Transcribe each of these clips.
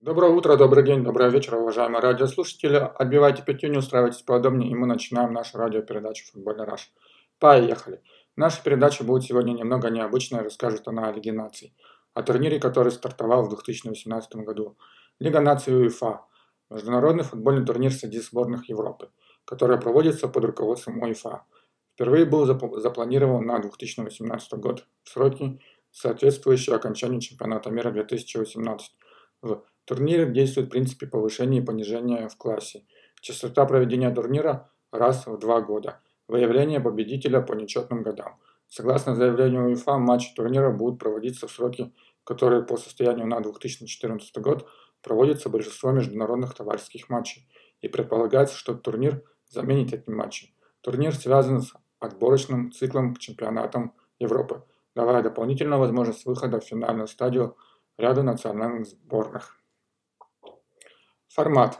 Доброе утро, добрый день, добрый вечер, уважаемые радиослушатели. Отбивайте пятюню, устраивайтесь поудобнее, и мы начинаем нашу радиопередачу «Футбольный раш». Поехали! Наша передача будет сегодня немного необычная, расскажет она о Лиге наций, о турнире, который стартовал в 2018 году. Лига наций УЕФА – международный футбольный турнир среди сборных Европы, который проводится под руководством УЕФА. Впервые был запланирован на 2018 год в сроки, соответствующие окончанию чемпионата мира 2018. В турнире действует принцип повышения и понижения в классе. Частота проведения турнира раз в 2 года. Выявление победителя по нечетным годам. Согласно заявлению УЕФА, матчи турнира будут проводиться в сроки, которые по состоянию на 2014 год проводится большинство международных товарищеских матчей. И предполагается, что турнир заменит эти матчи. Турнир связан с отборочным циклом к чемпионатам Европы, давая дополнительную возможность выхода в финальную стадию ряду национальных сборных. Формат.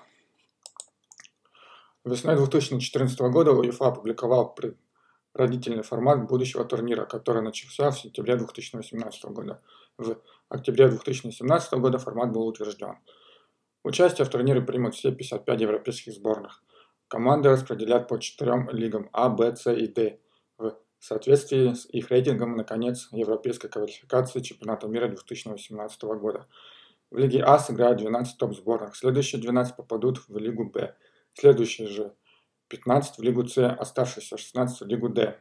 Весной 2014 года УЕФА опубликовал предварительный формат будущего турнира, который начался в сентябре 2018 года. В октябре 2017 года формат был утвержден. Участие в турнире примут все 55 европейских сборных. Команды распределят по 4 лигам А, Б, С и Д в соответствии с их рейтингом на конец европейской квалификации чемпионата мира 2018 года. В Лиге А сыграют 12 топ-сборных, следующие 12 попадут в Лигу Б, следующие же 15 в Лигу С, оставшиеся 16 в Лигу Д.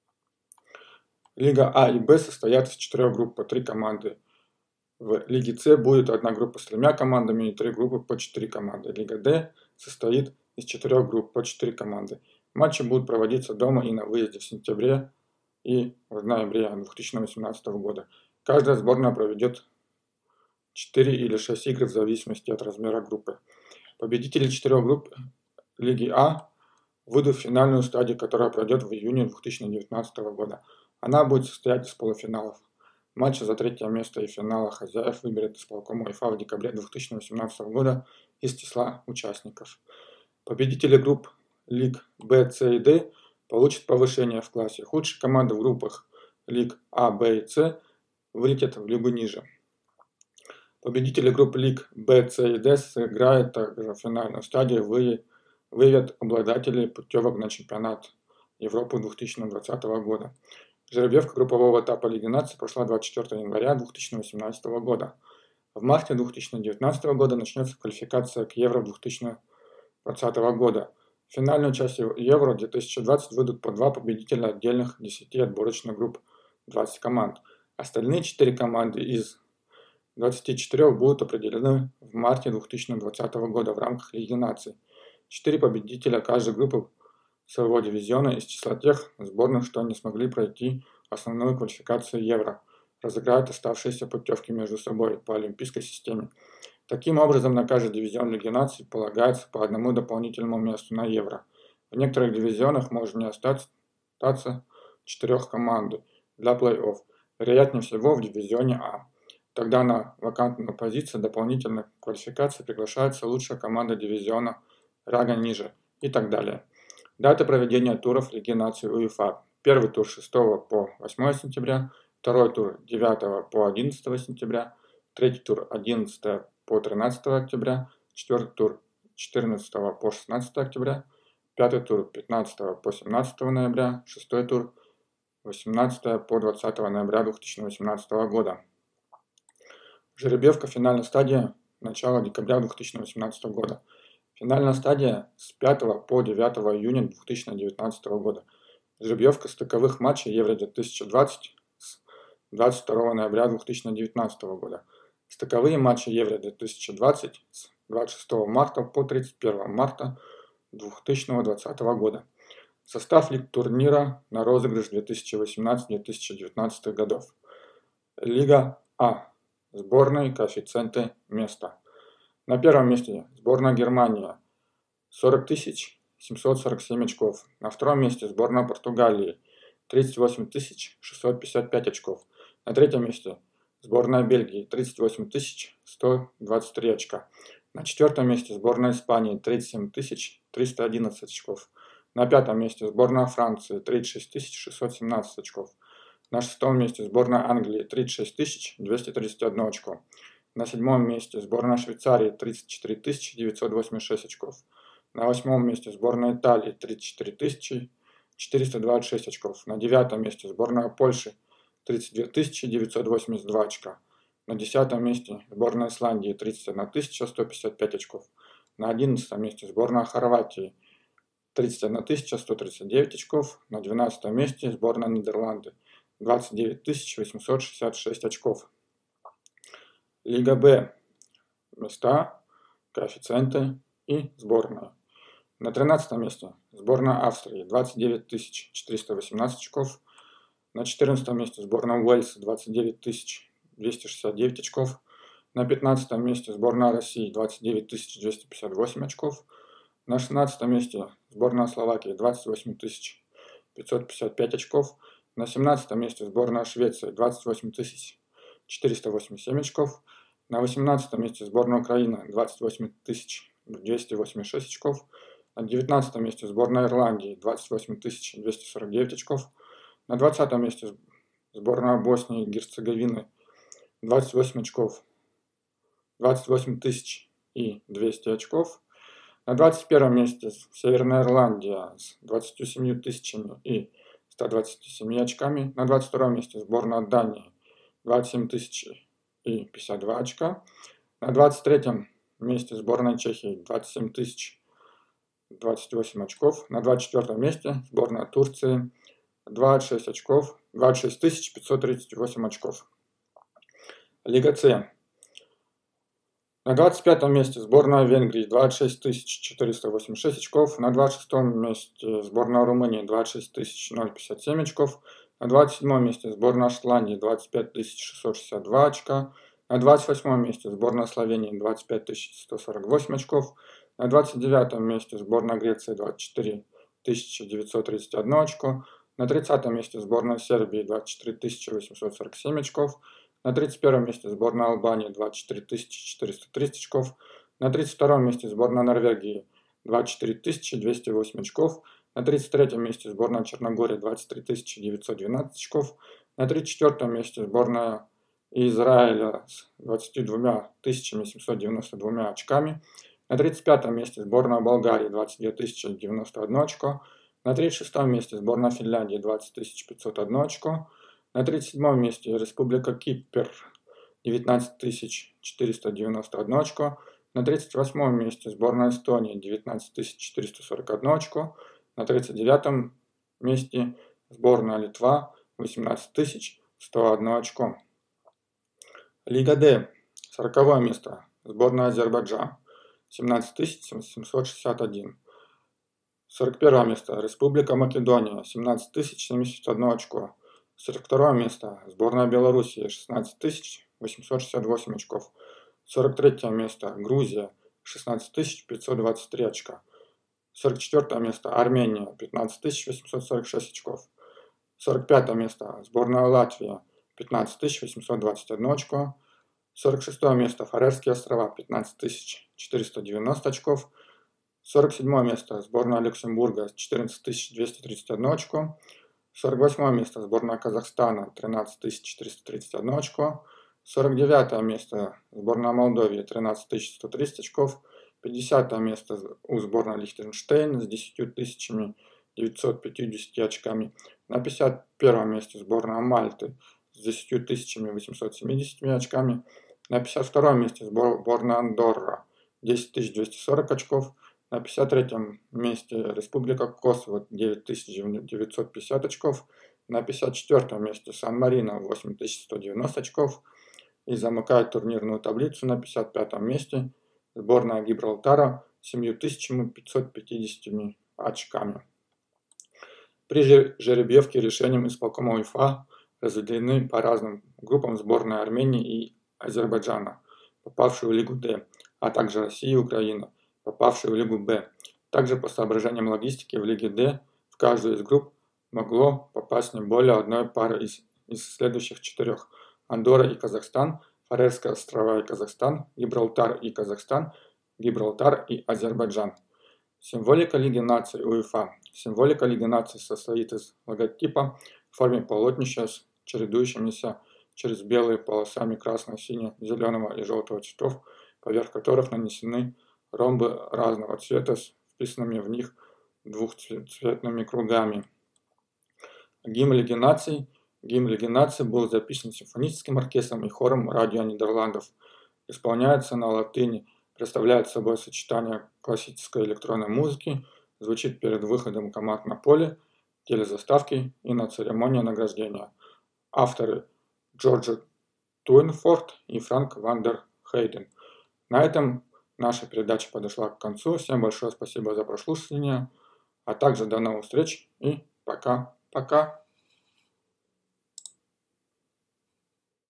Лига А и Б состоят из 4 групп по 3 команды. В Лиге С будет одна группа с 3 командами и 3 группы по 4 команды. Лига Д состоит из 4 групп по 4 команды. Матчи будут проводиться дома и на выезде в сентябре и в ноябре 2018 года. Каждая сборная проведет 4 или 6 игр в зависимости от размера группы. Победители 4 групп Лиги А выйдут в финальную стадию, которая пройдет в июне 2019 года. Она будет состоять из полуфиналов. Матчи за третье место и финала хозяев выберет исполком УЕФА в декабре 2018 года из числа участников. Победители групп Лиг Б, С и Д получат повышение в классе. Худшие команды в группах Лиг А, Б и С вылетят в лигу ниже. Победители групп Лиг Б, С и Д сыграют также в финальную стадию, выявят обладателей путевок на чемпионат Европы 2020 года. Жеребьевка группового этапа Лиги наций прошла 24 января 2018 года. В марте 2019 года начнется квалификация к Евро 2020 года. В финальную часть Евро 2020 выйдут по 2 победителя отдельных 10 отборочных групп, 20 команд. Остальные 4 команды из 24 будут определены в марте 2020 года в рамках Лиги наций. 4 победителя каждой группы своего дивизиона из числа тех сборных, что не смогли пройти основную квалификацию Евро, разыграют оставшиеся путевки между собой по олимпийской системе. Таким образом, на каждый дивизион Лиги наций полагается по одному дополнительному месту на Евро. В некоторых дивизионах может не остаться 4 команды для плей-офф, вероятнее всего в дивизионе А. Тогда на вакантную позицию дополнительной квалификации приглашается лучшая команда дивизиона ранга ниже и так далее. Дата проведения туров Лиги наций УЕФА. Первый тур 6 по 8 сентября, второй тур 9 по 11 сентября, третий тур 11 по 13 октября, четвертый тур 14 по 16 октября, пятый тур 15 по 17 ноября, шестой тур 18 по 20 ноября 2018 года. Жеребьевка финальной стадии начала декабря 2018 года. Финальная стадия с 5 по 9 июня 2019 года. Жеребьевка стыковых матчей Евро 2020 с 22 ноября 2019 года. Стыковые матчи Евро 2020 с 26 марта по 31 марта 2020 года. Состав лиг турнира на розыгрыш 2018-2019 годов. Лига А. Сборные, коэффициенты, места. На первом месте сборная Германия 40 747 очков. На втором месте сборная Португалии 38 655 очков. На третьем месте сборная Бельгии 38 123 очка. На четвертом месте сборная Испании 37 311 очков. На пятом месте сборная Франции 36 617 очков. На шестом месте сборная Англии 36 231 очко. На 7-м месте сборная Швейцарии 34 986 очков. На 8-м месте сборная Италии 34 426 очков. На 9-м месте сборная Польши 32 982 очка. На 10-м месте сборная Исландии 31 155 очков. На 11-м месте сборная Хорватии 31 139 очков. На 12-м месте сборная Нидерланды 29 866 очков. Лига Б. Места, коэффициенты и сборная. На 13-м месте сборная Австрии 29 418 очков. На 14-м месте сборная Уэльса 29 269 очков. На 15-м месте сборная России 29 258 очков. На 16-м месте сборная Словакии 28 555 очков. На 17-м месте сборная Швеции 28 487 очков. На 18-м месте сборная Украины 28 286 очков. На 19-м месте сборная Ирландии 28 249 очков. На 20-м месте сборная Боснии и Герцеговины 28 очков, 28 200 очков. На 21-м месте Северная Ирландия с 27 127 очками. На 22-м месте сборная Дании 27 52 очка. На 23-м месте сборная Чехии 27 28 очков. На 24-м месте сборная Турции 26 очков, 26 538 очков. Лига С. На 25-м месте сборная Венгрии 26 486 очков. На 26-м месте сборная Румынии 26 057 очков. На 27-м месте сборная Шотландии 25 662 очка. На 28-м месте сборная Словении 25 148 очков. На 29-м месте сборная Греции 24 931 очко. На 30-м месте сборная Сербии 24 847 очков. На 31-м месте сборная Албании 24 430 очков. На 32-м месте сборная Норвегии 24 208 очков. На 33-м месте сборная Черногории 23 912 очков. На 34-м месте сборная Израиля с 22 792 очками. На 35-м месте сборная Болгарии 22 091 очко. На 36-м месте сборная Финляндии 20 501 очко. На 37-м месте Республика Кипр 19 491 очко. На 38-м месте сборная Эстонии 19 441 очко. На 39-м месте сборная Литва 18 101 очко. Лига Д. 40-е место сборная Азербайджан 17 761. 41 место Республика Македония 17 071 очко. 42 место сборная Белоруссии 16 868 очков. 43 место Грузия 16 523 очка. 44 место Армения 15 846 очков. 45 место сборная Латвия 15 821 очко. 46 место Фарерские острова 15 490 очков. 47 место сборная Люксембурга 14 231 очко. 48 место сборная Казахстана 13 431 очко. 49 место сборная Молдовии 13 130 очков. 50 место у сборной Лихтенштейн с 10 950 очками. На 51 месте сборная Мальты с 10 870 очками. На 52 месте сборная Андорра 10 240 очков. На 53 месте Республика Косово 9950 очков. На 54 месте Сан-Марино 8190 очков. И замыкает турнирную таблицу на 55 месте сборная Гибралтара 7550 очками. При жеребьевке решением исполкома УЕФА разделены по разным группам сборная Армении и Азербайджана, попавшие в Лигу Д, а также Россия и Украина, попавшие в Лигу Б. Также по соображениям логистики в Лиге Д в каждую из групп могло попасть не более одной пары из следующих четырех: Андорра и Казахстан, Фарерские острова и Казахстан, Гибралтар и Казахстан, Гибралтар и Азербайджан. Символика Лиги наций УЕФА. Символика Лиги наций состоит из логотипа в форме полотнища с чередующимися через белые полосами красного, синего, зеленого и желтого цветов, поверх которых нанесены ромбы разного цвета с вписанными в них двухцветными кругами. Гимн Лиги наций. Гимн Лиги наций был записан симфоническим оркестром и хором радио Нидерландов. Исполняется на латыни, представляет собой сочетание классической и электронной музыки, звучит перед выходом команд на поле, телезаставки и на церемонии награждения. Авторы Джорджа Туинфорд и Франк ван дер Хейден. На этом наша передача подошла к концу. Всем большое спасибо за прослушивание, а также до новых встреч и пока-пока.